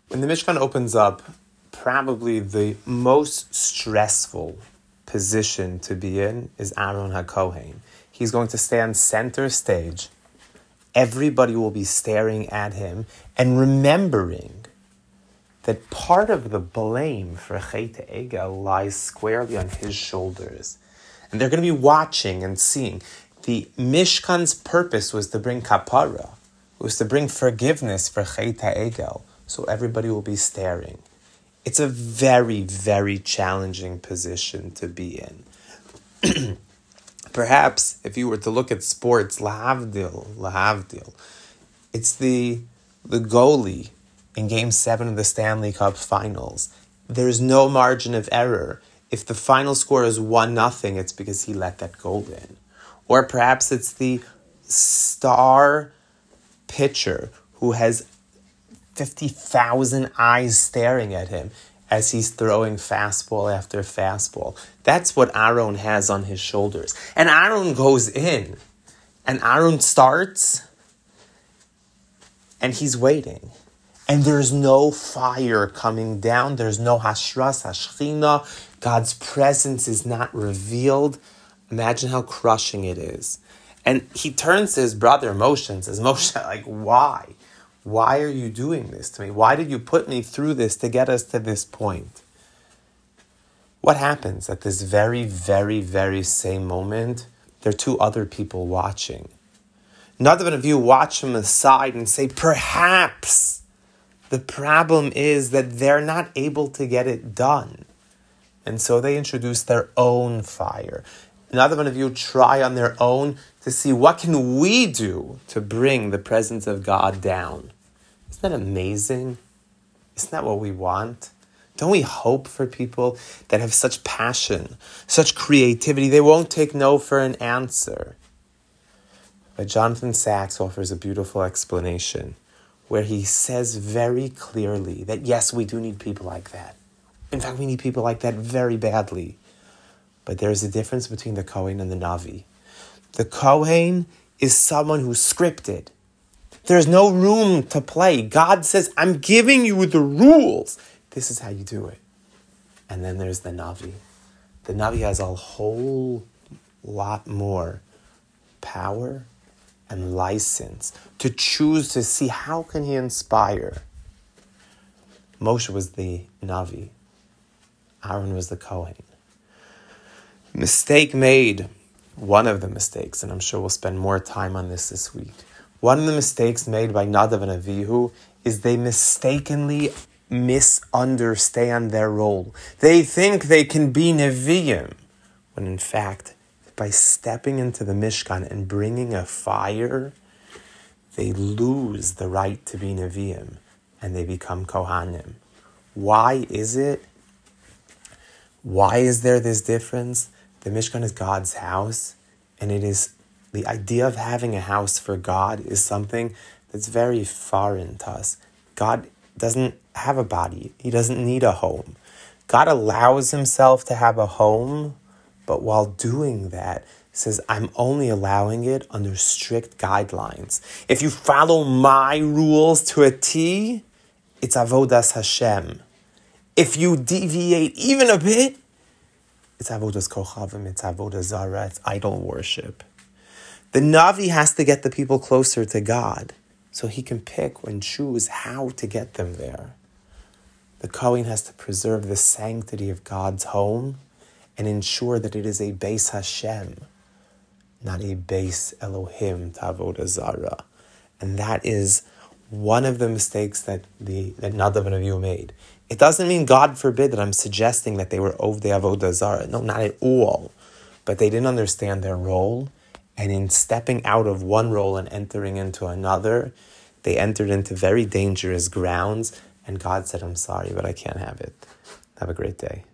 When the Mishkan opens up, probably the most stressful position to be in is Aaron HaKohen. He's going to stand center stage. Everybody will be staring at him and remembering that part of the blame for Chet Egel lies squarely on his shoulders. And they're going to be watching and seeing. The Mishkan's purpose was to bring kapara. It was to bring forgiveness for Chet Egel. So everybody will be staring. It's a very, very challenging position to be in. Perhaps, if you were to look at sports, lahavdil, it's the goalie in Game 7 of the Stanley Cup Finals. There's no margin of error. If the final score is 1-0, it's because he let that goal in. Or perhaps it's the star pitcher who has 50,000 eyes staring at him as he's throwing fastball after fastball. That's what Aaron has on his shoulders. And Aaron goes in, and Aaron starts, and he's waiting. And there's no fire coming down. There's no hashras, hashchina. God's presence is not revealed. Imagine how crushing it is. And he turns to his brother Moshe and says, Moshe, why? Why are you doing this to me? Why did you put me through this to get us to this point? What happens at this very, very, very same moment? There are two other people watching. None of you watch them aside and say, perhaps the problem is that they're not able to get it done. And so they introduce their own fire. Another one of you try on their own to see what can we do to bring the presence of God down. Isn't that amazing? Isn't that what we want? Don't we hope for people that have such passion, such creativity? They won't take no for an answer. But Jonathan Sacks offers a beautiful explanation where he says very clearly that yes, we do need people like that. In fact, we need people like that very badly. But there's a difference between the Kohen and the Navi. The Kohen is someone who's scripted. There's no room to play. God says, I'm giving you the rules. This is how you do it. And then there's the Navi. The Navi has a whole lot more power and license to choose to see how can he inspire. Moshe was the Navi. Aaron was the Kohen. Mistake made. One of the mistakes, and I'm sure we'll spend more time on this week. One of the mistakes made by Nadav and Avihu is they mistakenly misunderstand their role. They think they can be Nevi'im, when in fact, by stepping into the Mishkan and bringing a fire, they lose the right to be Nevi'im, and they become Kohanim. Why is it? Why is there this difference? The Mishkan is God's house, and it is the idea of having a house for God is something that's very foreign to us. God doesn't have a body. He doesn't need a home. God allows himself to have a home, but while doing that, he says, I'm only allowing it under strict guidelines. If you follow my rules to a T, it's Avodas Hashem. If you deviate even a bit, it's Avodas Kochavim, it's Avodah Zarah, it's idol worship. The Navi has to get the people closer to God, so he can pick and choose how to get them there. The Kohen has to preserve the sanctity of God's home and ensure that it is a Beis Hashem, not a Beis Elohim to Avodah Zarah. And that is one of the mistakes that Nadav and Avihu made. It doesn't mean, God forbid, that I'm suggesting that they were Ovdei Avodah Zarah. No, not at all. But they didn't understand their role, and in stepping out of one role and entering into another, they entered into very dangerous grounds, and God said, I'm sorry, but I can't have it. Have a great day.